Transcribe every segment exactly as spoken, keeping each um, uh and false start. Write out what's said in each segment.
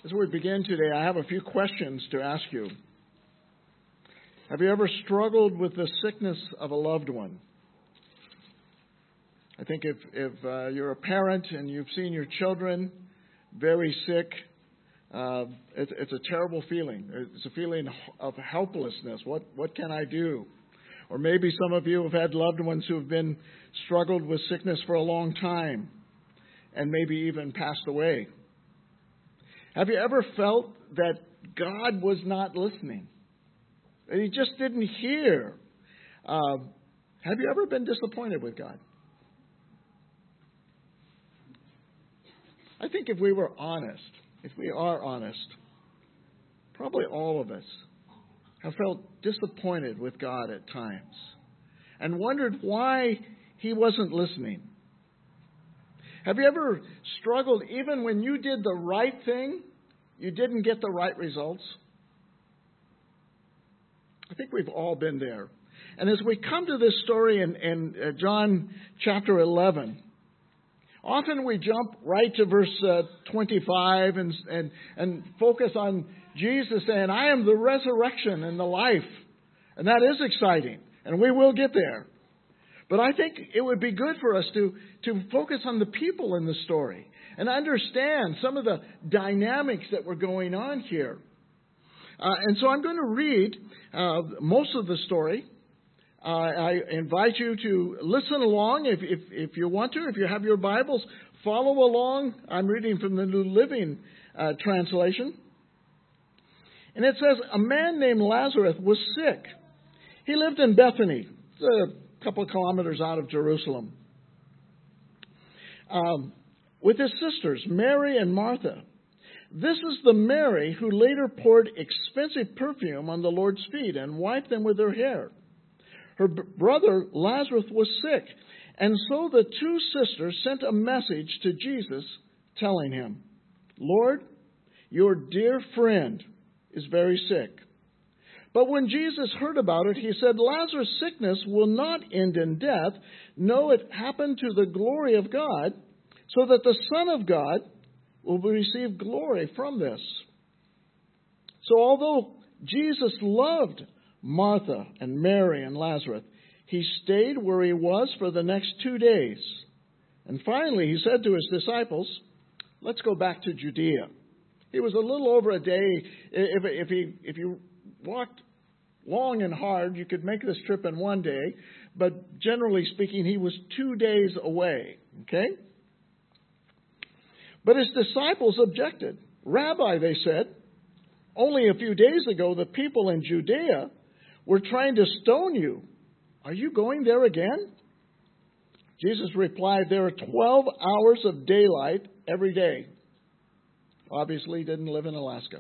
As we begin today, I have a few questions to ask you. Have you ever struggled with the sickness of a loved one? I think if, if uh, you're a parent and you've seen your children very sick, uh, it, it's a terrible feeling. It's a feeling of helplessness. What, what can I do? Or maybe some of you have had loved ones who have been struggled with sickness for a long time and maybe even passed away. Have you ever felt that God was not listening? That He just didn't hear? Uh, have you ever been disappointed with God? I think if we were honest, if we are honest, probably all of us have felt disappointed with God at times and wondered why He wasn't listening. Have you ever struggled even when you did the right thing, you didn't get the right results? I think we've all been there. And as we come to this story in, in uh, John chapter eleven, often we jump right to verse uh, twenty-five and, and, and focus on Jesus saying, I am the resurrection and the life. And that is exciting. And we will get there. But I think it would be good for us to, to focus on the people in the story and understand some of the dynamics that were going on here. Uh, and so I'm going to read uh, most of the story. Uh, I invite you to listen along if, if, if you want to. If you have your Bibles, follow along. I'm reading from the New Living uh, Translation. And it says, a man named Lazarus was sick. He lived in Bethany. It's a couple of kilometers out of Jerusalem. Um, with his sisters, Mary and Martha. This is the Mary who later poured expensive perfume on the Lord's feet and wiped them with her hair. Her b- brother Lazarus was sick, and so the two sisters sent a message to Jesus telling him, Lord, your dear friend is very sick. But when Jesus heard about it, he said, Lazarus' sickness will not end in death. No, it happened to the glory of God, so that the Son of God will receive glory from this. So although Jesus loved Martha and Mary and Lazarus, he stayed where he was for the next two days. And finally, he said to his disciples, let's go back to Judea. He was a little over a day. If, if, he, if you walked long and hard, you could make this trip in one day. But generally speaking, he was two days away. Okay? But his disciples objected. Rabbi, they said, only a few days ago the people in Judea were trying to stone you. Are you going there again? Jesus replied, there are twelve hours of daylight every day. Obviously, he didn't live in Alaska.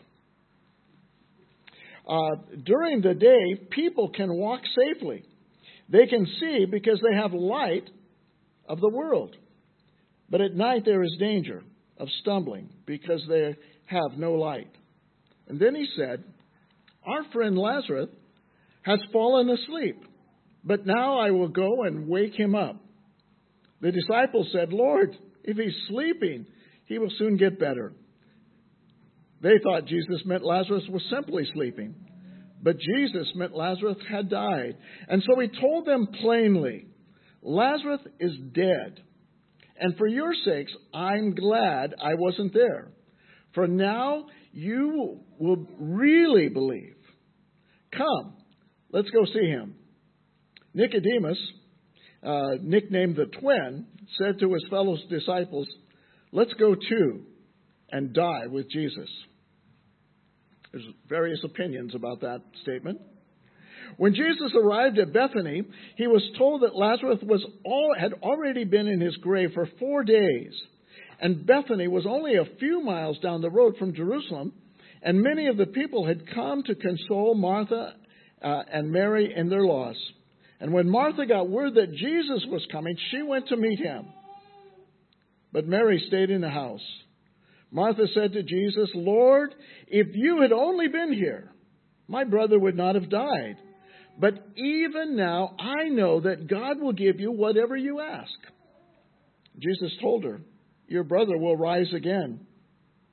Uh, during the day, people can walk safely. They can see because they have light of the world. But at night there is danger of stumbling because they have no light. And then he said, our friend Lazarus has fallen asleep, but now I will go and wake him up. The disciples said, Lord, if he's sleeping, he will soon get better. They thought Jesus meant Lazarus was simply sleeping, but Jesus meant Lazarus had died. And so he told them plainly, Lazarus is dead. And for your sakes, I'm glad I wasn't there. For now you will really believe. Come, let's go see him. Nicodemus, uh, nicknamed the twin, said to his fellow disciples, let's go too and die with Jesus. There's various opinions about that statement. When Jesus arrived at Bethany, he was told that Lazarus was all, had already been in his grave for four days. And Bethany was only a few miles down the road from Jerusalem, and many of the people had come to console Martha uh, and Mary in their loss. And when Martha got word that Jesus was coming, she went to meet him. But Mary stayed in the house. Martha said to Jesus, Lord, if you had only been here, my brother would not have died. But even now, I know that God will give you whatever you ask. Jesus told her, your brother will rise again.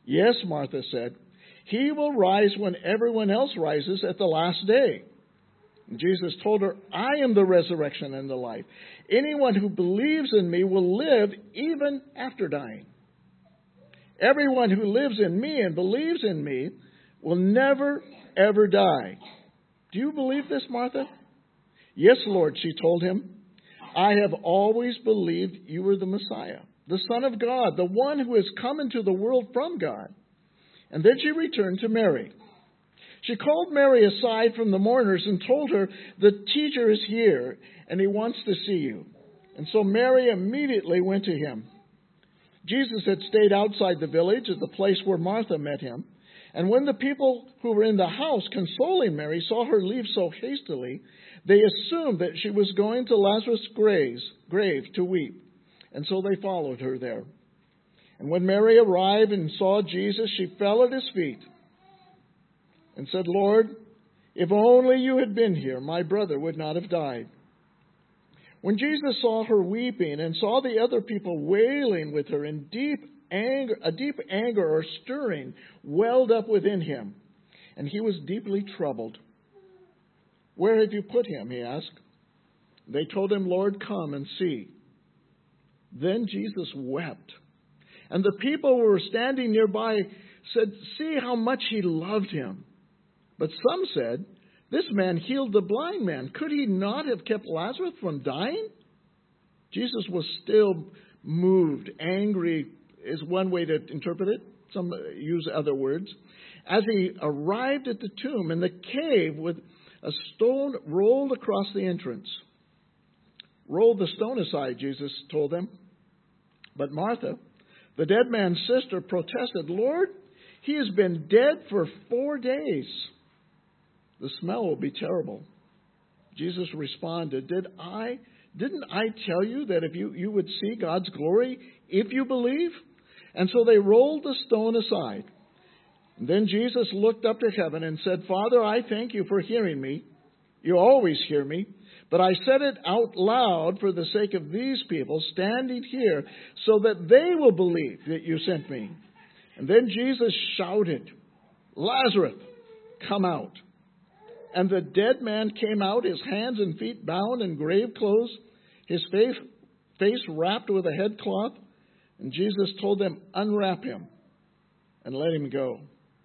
Yes, Martha said, he will rise when everyone else rises at the last day. And Jesus told her, I am the resurrection and the life. Anyone who believes in me will live even after dying. Everyone who lives in me and believes in me will never, ever die. Do you believe this, Martha? Yes, Lord, she told him. I have always believed you were the Messiah, the Son of God, the one who has come into the world from God. And then she returned to Mary. She called Mary aside from the mourners and told her, the teacher is here, and he wants to see you. And so Mary immediately went to him. Jesus had stayed outside the village at the place where Martha met him. And when the people who were in the house consoling Mary saw her leave so hastily, they assumed that she was going to Lazarus' grave to weep. And so they followed her there. And when Mary arrived and saw Jesus, she fell at his feet and said, Lord, if only you had been here, my brother would not have died. When Jesus saw her weeping and saw the other people wailing with her in deep anger, a deep anger or stirring welled up within him, and he was deeply troubled. Where have you put him? He asked. They told him, Lord, come and see. Then Jesus wept. And the people who were standing nearby said, see how much he loved him. But some said, this man healed the blind man. Could he not have kept Lazarus from dying? Jesus was still moved. Angry is one way to interpret it. Some use other words. As he arrived at the tomb in the cave with a stone rolled across the entrance. Roll the stone aside, Jesus told them. But Martha, the dead man's sister, protested, Lord, he has been dead for four days. The smell will be terrible. Jesus responded, Did I, didn't I tell you that if you, you would see God's glory if you believe? And so they rolled the stone aside. And then Jesus looked up to heaven and said, Father, I thank you for hearing me. You always hear me. But I said it out loud for the sake of these people standing here so that they will believe that you sent me. And then Jesus shouted, Lazarus, come out. And the dead man came out, his hands and feet bound in grave clothes, his face, face wrapped with a headcloth. And Jesus told them, unwrap him and let him go.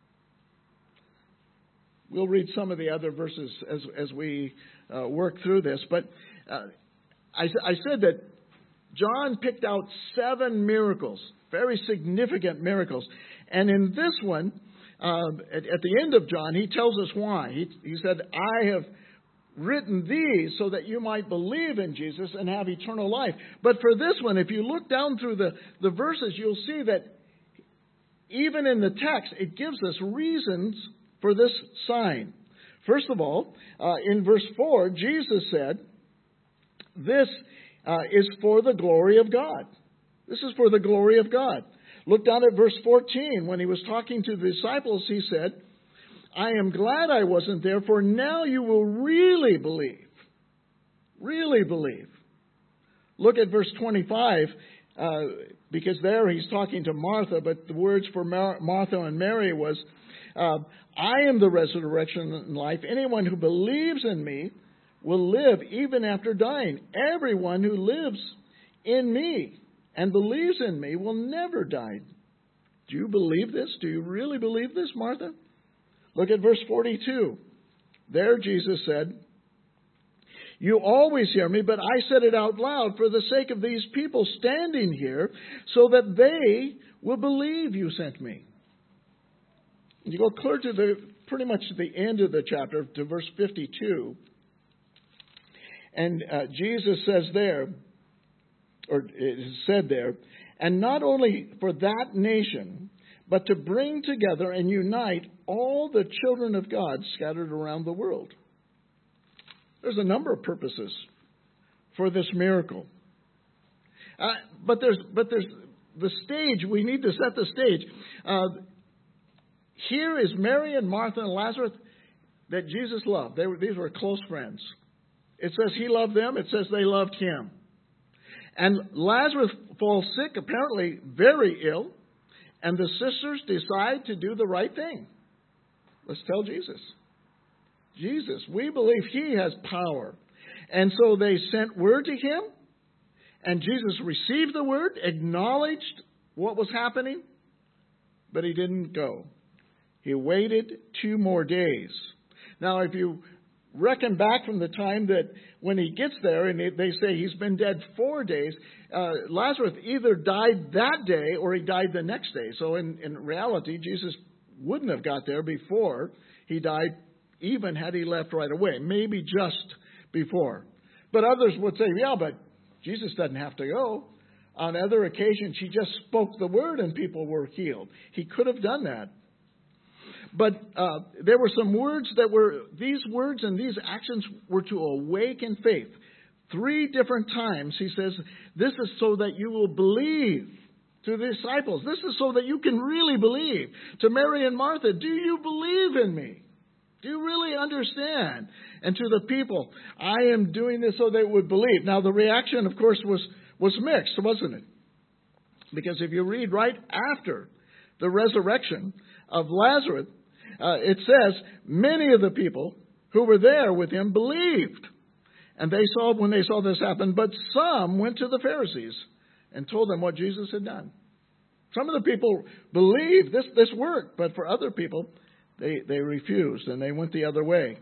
We'll read some of the other verses as, as we uh, work through this. But uh, I, I said that John picked out seven miracles, very significant miracles. And in this one, uh, at, at the end of John, he tells us why. He, he said, I have written these so that you might believe in Jesus and have eternal life. But for this one, if you look down through the, the verses, you'll see that even in the text, it gives us reasons for this sign. First of all, uh, in verse four, Jesus said, this uh, is for the glory of God. This is for the glory of God. Look down at verse fourteen. When he was talking to the disciples, he said, I am glad I wasn't there, for now you will really believe. Really believe. Look at verse twenty-five, uh, because there he's talking to Martha, but the words for Mar- Martha and Mary was, uh, I am the resurrection and life. Anyone who believes in me will live even after dying. Everyone who lives in me and believes in me will never die. Do you believe this? Do you really believe this, Martha? Look at verse forty-two. There Jesus said, you always hear me, but I said it out loud for the sake of these people standing here, so that they will believe you sent me. You go clear to the pretty much to the end of the chapter, to verse fifty-two. And uh, Jesus says there, or it is said there, and not only for that nation, but to bring together and unite all the children of God scattered around the world. There's a number of purposes for this miracle. Uh, but there's but there's the stage. We need to set the stage. Uh, here is Mary and Martha and Lazarus that Jesus loved. They were, these were close friends. It says he loved them. It says they loved him. And Lazarus falls sick, apparently very ill. and the sisters decide to do the right thing. Let's tell Jesus. Jesus, we believe He has power. And so they sent word to Him, and Jesus received the word, acknowledged what was happening, but He didn't go. He waited two more days. Now, if you reckon back from the time that when He gets there, and they say He's been dead four days, uh, Lazarus either died that day or he died the next day. So in, in reality, Jesus wouldn't have got there before He died, even had He left right away. Maybe just before. But others would say, yeah, but Jesus doesn't have to go. On other occasions, He just spoke the word and people were healed. He could have done that. But uh, there were some words that were, these words and these actions were to awaken faith. Three different times He says, this is so that you will believe. To the disciples, this is so that you can really believe. To Mary and Martha, do you believe in me? Do you really understand? And to the people, I am doing this so they would believe. Now the reaction, of course, was, was mixed, wasn't it? Because if you read right after the resurrection of Lazarus, uh, it says, many of the people who were there with Him believed. And they saw, when they saw this happen, but some went to the Pharisees and told them what Jesus had done. Some of the people believed this, this worked, but for other people, they, they refused and they went the other way.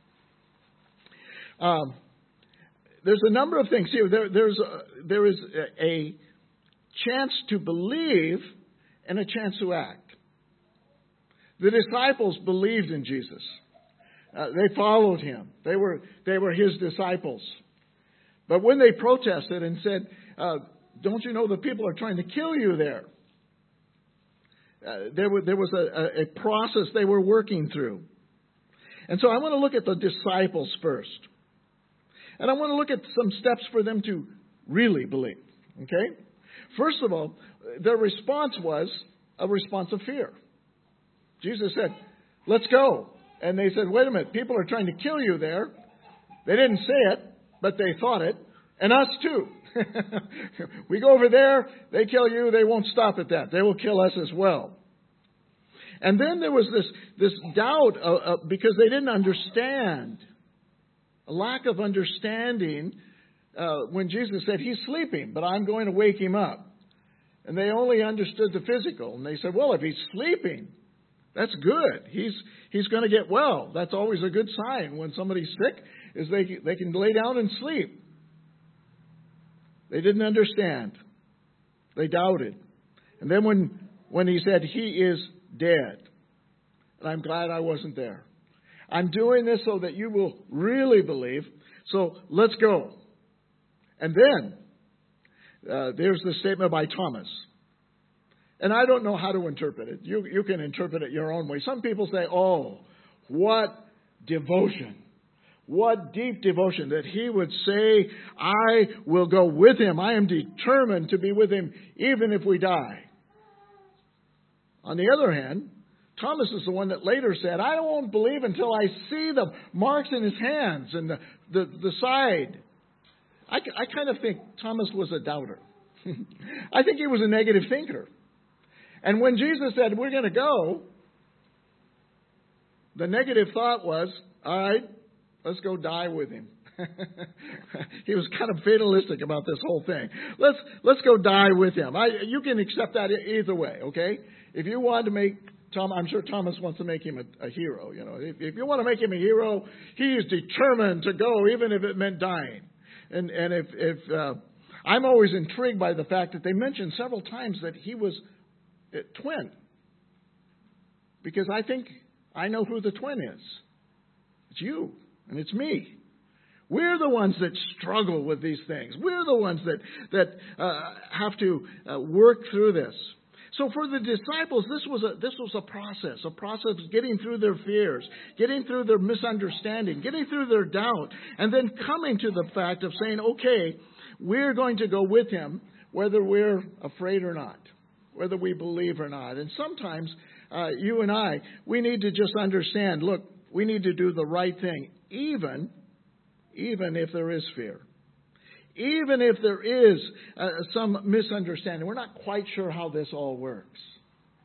Um, there's a number of things here. There, there's a, there is a, a chance to believe and a chance to act. The disciples believed in Jesus. Uh, they followed Him. They were, they were His disciples. But when they protested and said, uh, don't you know the people are trying to kill you there? Uh, there, were, there was a, a process they were working through. And so I want to look at the disciples first. And I want to look at some steps for them to really believe. Okay? First of all, their response was a response of fear. Jesus said, let's go. And they said, wait a minute, people are trying to kill you there. They didn't say it, but they thought it. And us too. We go over there, they kill you, they won't stop at that. They will kill us as well. And then there was this, this doubt uh, uh, because they didn't understand. A lack of understanding uh, when Jesus said, He's sleeping, but I'm going to wake Him up. And they only understood the physical. And they said, well, if He's sleeping, that's good. He's he's going to get well. That's always a good sign when somebody's sick, is they they can lay down and sleep. They didn't understand. They doubted. And then when, when He said, He is dead. And I'm glad I wasn't there. I'm doing this so that you will really believe. So let's go. And then uh, there's the statement by Thomas. And I don't know how to interpret it. You, you can interpret it your own way. Some people say, oh, what devotion. What deep devotion that he would say, I will go with Him. I am determined to be with Him even if we die. On the other hand, Thomas is the one that later said, I won't believe until I see the marks in His hands and the, the, the side. I, I kind of think Thomas was a doubter. I think he was a negative thinker. And when Jesus said, we're going to go, the negative thought was, all right, let's go die with Him. He was kind of fatalistic about this whole thing. Let's let's go die with Him. I, you can accept that either way, okay? If you want to make Tom, I'm sure Thomas wants to make him a, a hero. You know, if, if you want to make him a hero, he is determined to go, even if it meant dying. And and if if uh, I'm always intrigued by the fact that they mentioned several times that he was a twin, because I think I know who the twin is. It's you and it's me. We're the ones that struggle with these things. We're the ones that that uh, have to uh, work through this. So for the disciples, this was a this was a process, a process of getting through their fears, getting through their misunderstanding, getting through their doubt, and then coming to the fact of saying, okay, we're going to go with Him, whether we're afraid or not, whether we believe or not. And sometimes uh, you and I, we need to just understand, look, we need to do the right thing, even, even if there is fear. Even if there is uh, some misunderstanding. We're not quite sure how this all works.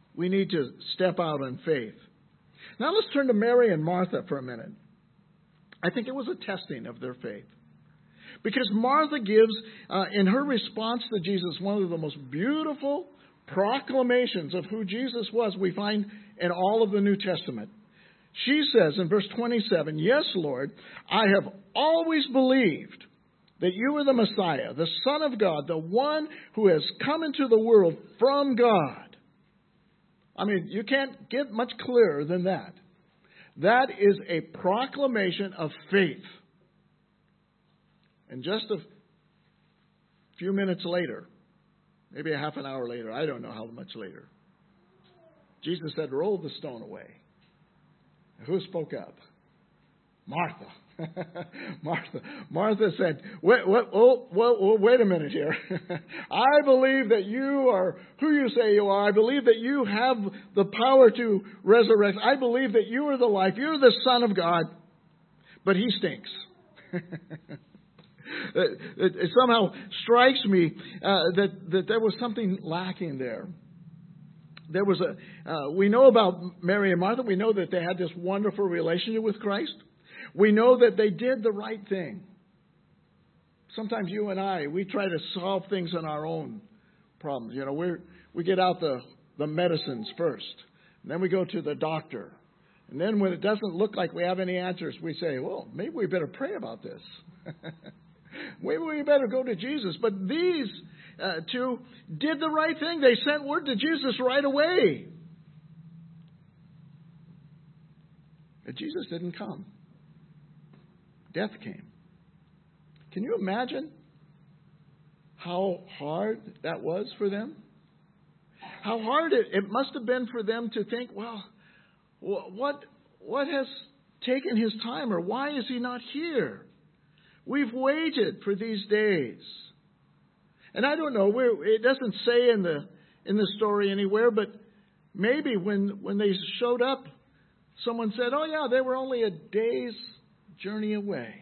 we need to step out in faith. Now let's turn to Mary and Martha for a minute. I think it was a testing of their faith. Because Martha gives, uh, in her response to Jesus, one of the most beautiful proclamations of who Jesus was we find in all of the New Testament. She says in verse twenty-seven, "Yes, Lord, I have always believed that you are the Messiah, the Son of God, the one who has come into the world from God." I mean, you can't get much clearer than that. That is a proclamation of faith. And just a few minutes later, maybe a half an hour later, I don't know how much later, Jesus said, "Roll the stone away." Who spoke up? Martha. Martha. Martha said, wait, wait, oh, well, oh, wait a minute here. I believe that you are who you say you are. I believe that you have the power to resurrect. I believe that you are the life. You're the Son of God. But he stinks. It, it, it somehow strikes me uh, that, that there was something lacking there. There was a. Uh, we know about Mary and Martha. We know that they had this wonderful relationship with Christ. We know that they did the right thing. Sometimes you and I, we try to solve things on our own problems. You know, we we get out the the medicines first, and then we go to the doctor, and then when it doesn't look like we have any answers, we say, "Well, maybe we better pray about this." Maybe we better go to Jesus. But these uh, two did the right thing. They sent word to Jesus right away. But Jesus didn't come. Death came. Can you imagine how hard that was for them? How hard it, it must have been for them to think, well, what, what has taken his time, or why is he not here? We've waited for these days. And I don't know, we're, it doesn't say in the in the story anywhere, but maybe when, when they showed up, someone said, "Oh yeah, they were only a day's journey away."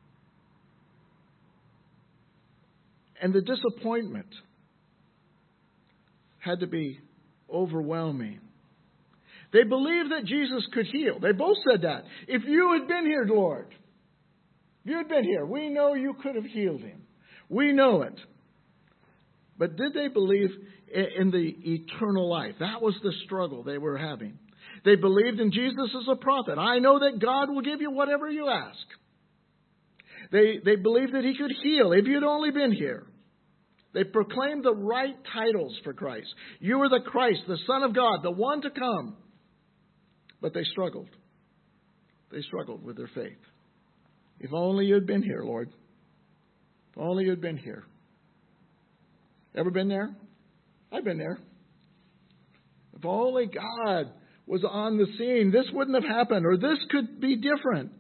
And the disappointment had to be overwhelming. They believed that Jesus could heal. They both said that. "If you had been here, Lord, if you had been here, we know you could have healed him. We know it." But did they believe in the eternal life? That was the struggle they were having. They believed in Jesus as a prophet. "I know that God will give you whatever you ask." They, they believed that he could heal if you'd only been here. They proclaimed the right titles for Christ. You are the Christ, the Son of God, the one to come. But they struggled. They struggled with their faith. "If only you'd been here, Lord. If only you'd been here." Ever been there? I've been there. If only God was on the scene, this wouldn't have happened, or this could be different.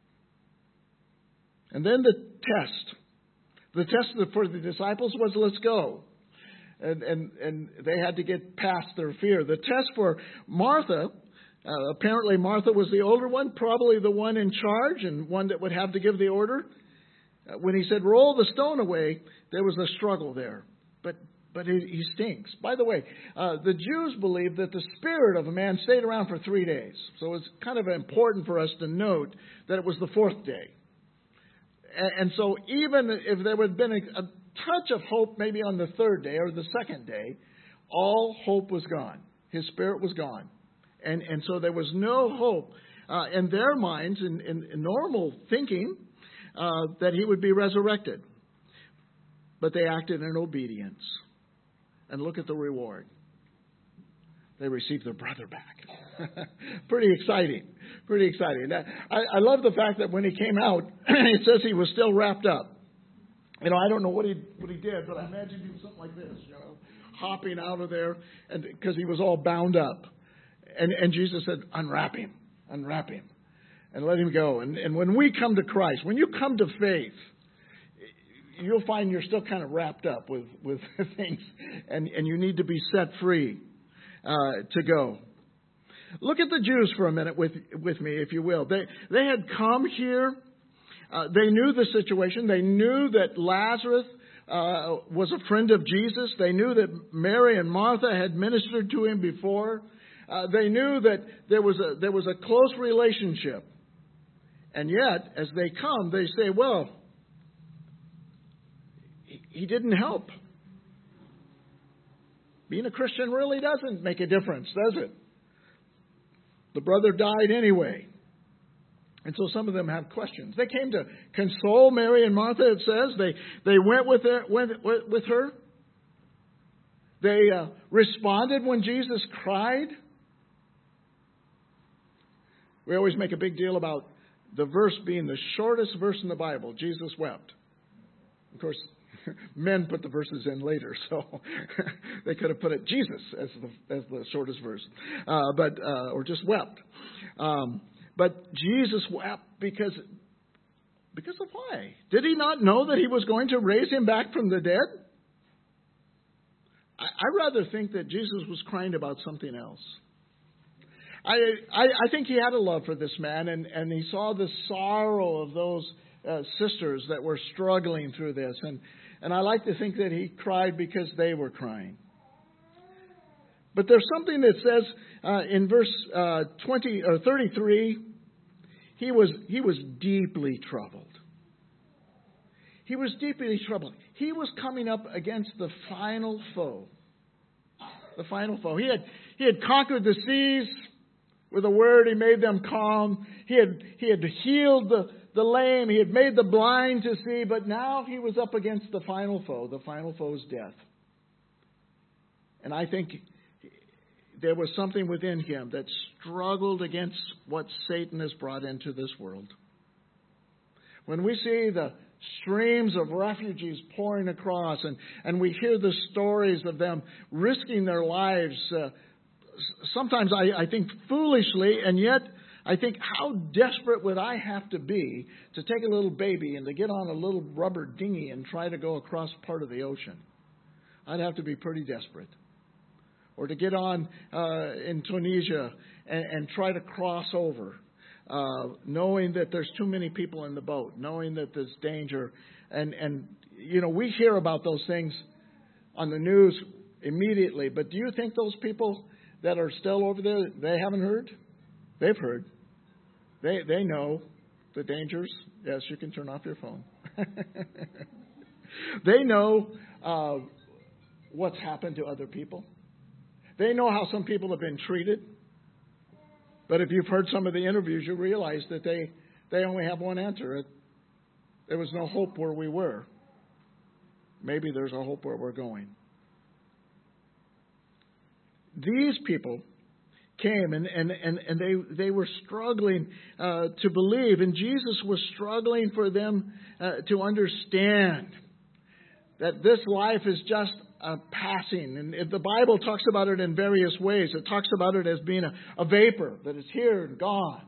And then the test. The test for the disciples was, let's go. And, and, and they had to get past their fear. The test for Martha, uh, apparently Martha was the older one, probably the one in charge and one that would have to give the order. Uh, when he said, "Roll the stone away," there was a struggle there. But but it, he stinks. By the way, uh, the Jews believed that the spirit of a man stayed around for three days. So it's kind of important for us to note that it was the fourth day. And, and so even if there would have been a, a touch of hope maybe on the third day or the second day, all hope was gone. His spirit was gone. And, and so there was no hope uh, in their minds, in, in, in normal thinking, uh, that he would be resurrected. But they acted in obedience. And look at the reward. They received their brother back. Pretty exciting. Pretty exciting. I, I love the fact that when he came out, it says he was still wrapped up. You know, I don't know what he what he did, but I imagine he was something like this, you know, hopping out of there, and because he was all bound up. And, and Jesus said, "Unwrap him. Unwrap him. And let him go." And, and when we come to Christ, when you come to faith, you'll find you're still kind of wrapped up with, with things, and, and you need to be set free uh, to go. Look at the Jews for a minute with, with me, if you will. They, they had come here. Uh, they knew the situation. They knew that Lazarus uh, was a friend of Jesus. They knew that Mary and Martha had ministered to him before. Uh, they knew that there was a there was a close relationship. And yet, as they come, they say, well, he, he didn't help. Being a Christian really doesn't make a difference, does it? The brother died anyway. And so some of them have questions. They came to console Mary and Martha, it says. They they went with her. Went with her. They uh, responded when Jesus cried. We always make a big deal about the verse being the shortest verse in the Bible. Jesus wept. Of course, men put the verses in later, so they could have put it Jesus as the as the shortest verse, uh, but uh, or just wept. Um, but Jesus wept because because of why? Did he not know that he was going to raise him back from the dead? I, I rather think that Jesus was crying about something else. I, I I think he had a love for this man, and, and he saw the sorrow of those uh, sisters that were struggling through this, and and I like to think that he cried because they were crying. But there's something that says uh, in verse uh, twenty or thirty-three, he was he was deeply troubled. He was deeply troubled. He was coming up against the final foe. The final foe. He had he had conquered the seas. With a word, he made them calm. He had he had healed the, the lame. He had made the blind to see. But now he was up against the final foe. The final foe is death. And I think there was something within him that struggled against what Satan has brought into this world. When we see the streams of refugees pouring across, and, and we hear the stories of them risking their lives, uh, sometimes I, I think foolishly, and yet I think how desperate would I have to be to take a little baby and to get on a little rubber dinghy and try to go across part of the ocean. I'd have to be pretty desperate. Or to get on uh, in Tunisia and, and try to cross over, uh, knowing that there's too many people in the boat, knowing that there's danger. And, and, you know, we hear about those things on the news immediately. But do you think those people that are still over there, they haven't heard? They've heard. They they know the dangers. Yes, you can turn off your phone. They know uh, what's happened to other people. They know how some people have been treated. But if you've heard some of the interviews, you realize that they, they only have one answer. It, there was no hope where we were. Maybe there's a hope where we're going. These people came and, and, and, and they, they were struggling uh, to believe, and Jesus was struggling for them uh, to understand that this life is just a passing. And the Bible talks about it in various ways. It talks about it as being a, a vapor, that is here and gone.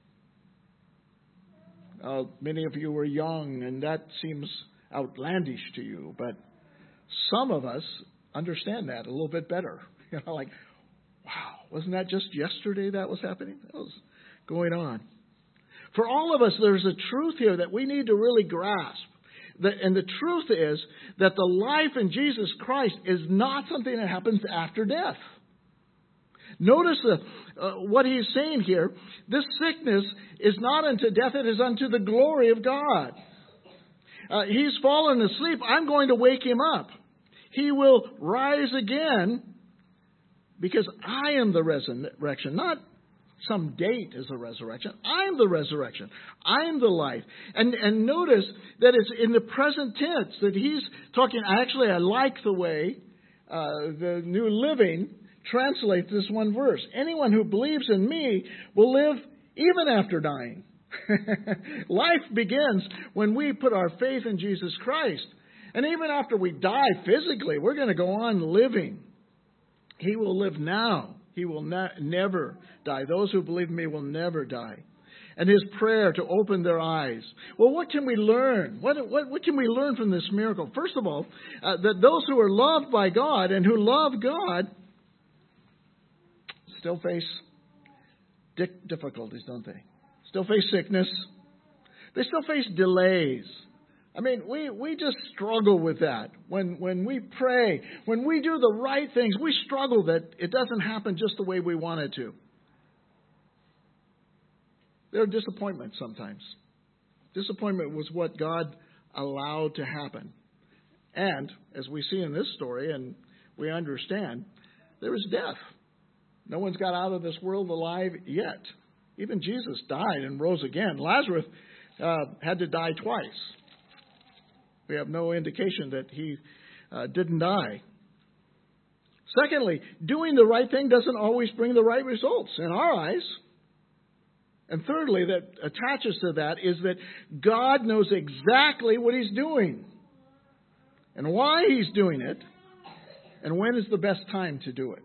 Uh, many of you were young, and that seems outlandish to you, but some of us understand that a little bit better. You know, like, wow, wasn't that just yesterday that was happening? That was going on. For all of us, there's a truth here that we need to really grasp. The, and the truth is that the life in Jesus Christ is not something that happens after death. Notice uh, uh, what he's saying here. This sickness is not unto death, it is unto the glory of God. Uh, he's fallen asleep. I'm going to wake him up. He will rise again because I am the resurrection, not some date is a resurrection. I'm the resurrection. I'm the life. And and notice that it's in the present tense that he's talking. Actually, I like the way uh, the New Living translates this one verse. Anyone who believes in me will live even after dying. Life begins when we put our faith in Jesus Christ. And even after we die physically, we're going to go on living. He will live now. He will ne- never die. Those who believe in me will never die. And his prayer to open their eyes. Well, what can we learn? What, what, what can we learn from this miracle? First of all, uh, that those who are loved by God and who love God still face difficulties, don't they? Still face sickness. They still face delays. I mean, we, we just struggle with that. When when we pray, when we do the right things, we struggle that it doesn't happen just the way we want it to. There are disappointments sometimes. Disappointment was what God allowed to happen. And, as we see in this story, and we understand, there is death. No one's got out of this world alive yet. Even Jesus died and rose again. Lazarus uh, had to die twice. We have no indication that he uh, didn't die. Secondly, doing the right thing doesn't always bring the right results in our eyes. And thirdly, that attaches to that is that God knows exactly what He's doing and why He's doing it and when is the best time to do it.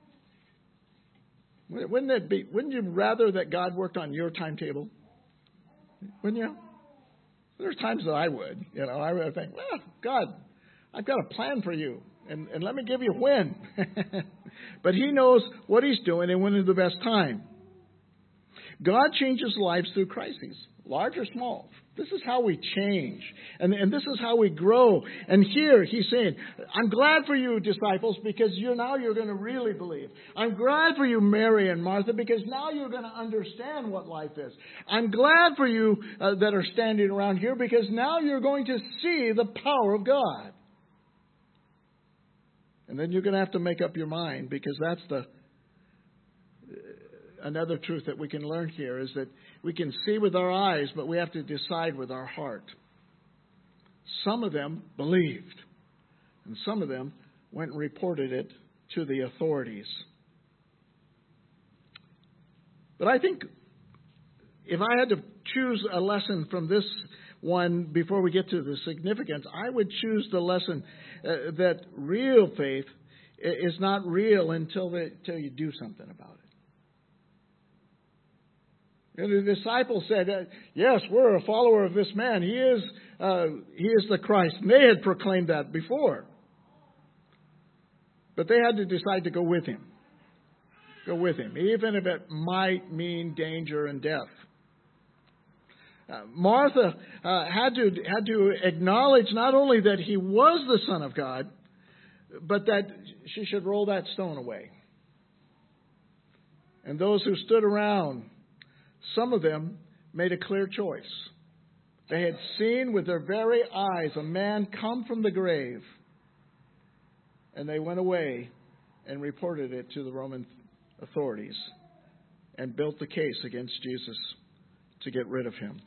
Wouldn't it be? Wouldn't you rather that God worked on your timetable? Wouldn't you? There's times that I would. You know, I would think, well, God, I've got a plan for you, and, and let me give you when. But He knows what He's doing and when is the best time. God changes lives through crises, large or small. This is how we change. And, and this is how we grow. And here He's saying, I'm glad for you, disciples, because you're now you're going to really believe. I'm glad for you, Mary and Martha, because now you're going to understand what life is. I'm glad for you uh, that are standing around here, because now you're going to see the power of God. And then you're going to have to make up your mind, because that's the... Another truth that we can learn here is that we can see with our eyes, but we have to decide with our heart. Some of them believed, and some of them went and reported it to the authorities. But I think if I had to choose a lesson from this one before we get to the significance, I would choose the lesson uh, that real faith is not real until, the, until you do something about it. And the disciples said, yes, we're a follower of this man. He is, uh, he is the Christ. And they had proclaimed that before. But they had to decide to go with Him. Go with Him, even if it might mean danger and death. Uh, Martha uh, had to had to acknowledge not only that He was the Son of God, but that she should roll that stone away. And those who stood around, some of them made a clear choice. They had seen with their very eyes a man come from the grave. And they went away and reported it to the Roman authorities and built the case against Jesus to get rid of Him.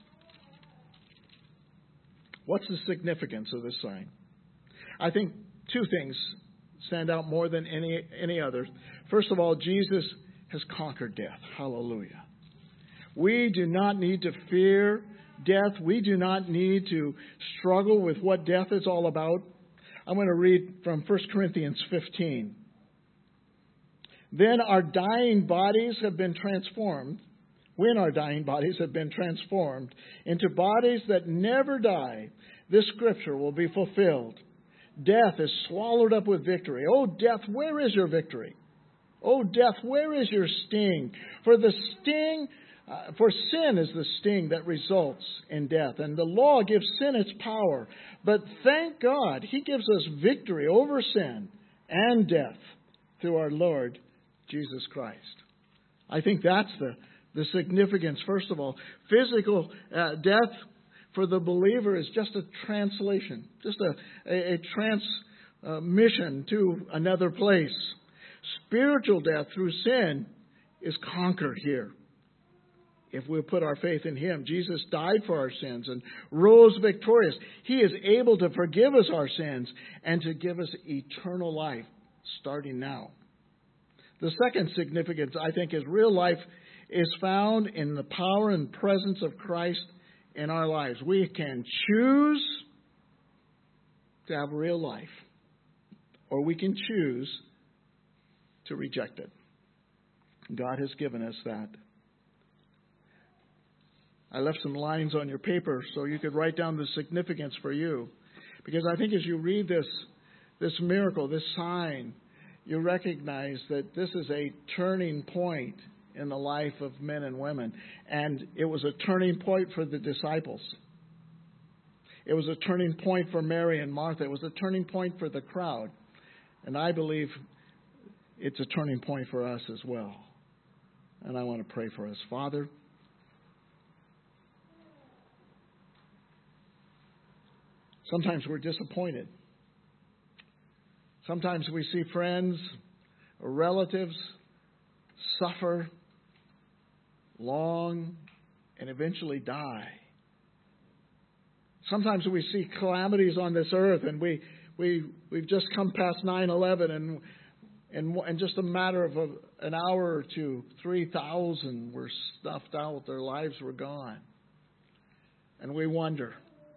What's the significance of this sign? I think two things stand out more than any, any other. First of all, Jesus has conquered death. Hallelujah. We do not need to fear death. We do not need to struggle with what death is all about. I'm going to read from First Corinthians fifteen. Then our dying bodies have been transformed, when our dying bodies have been transformed into bodies that never die, this scripture will be fulfilled. Death is swallowed up with victory. Oh, death, where is your victory? Oh, death, where is your sting? For the sting... Uh, for sin is the sting that results in death, and the law gives sin its power. But thank God, He gives us victory over sin and death through our Lord Jesus Christ. I think that's the, the significance. First of all, physical uh, death for the believer is just a translation, just a, a, a transmission uh, to another place. Spiritual death through sin is conquered here. If we put our faith in Him, Jesus died for our sins and rose victorious. He is able to forgive us our sins and to give us eternal life starting now. The second significance, I think, is real life is found in the power and presence of Christ in our lives. We can choose to have real life, or we can choose to reject it. God has given us that. I left some lines on your paper so you could write down the significance for you. Because I think as you read this, this miracle, this sign, you recognize that this is a turning point in the life of men and women. And it was a turning point for the disciples. It was a turning point for Mary and Martha. It was a turning point for the crowd. And I believe it's a turning point for us as well. And I want to pray for us. Father, sometimes we're disappointed. Sometimes we see friends or relatives suffer long and eventually die. Sometimes we see calamities on this earth, and we, we, we've just come past nine eleven, and in, in just a matter of a, an hour or two, three thousand were snuffed out. Their lives were gone. And we wonder,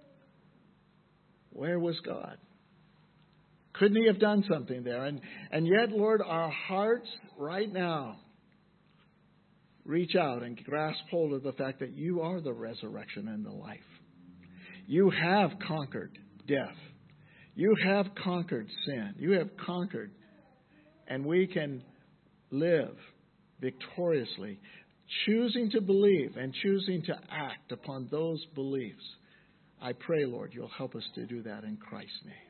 where was God? Couldn't He have done something there? And, and yet, Lord, our hearts right now reach out and grasp hold of the fact that You are the resurrection and the life. You have conquered death. You have conquered sin. You have conquered. And we can live victoriously, choosing to believe and choosing to act upon those beliefs. I pray, Lord, You'll help us to do that in Christ's name.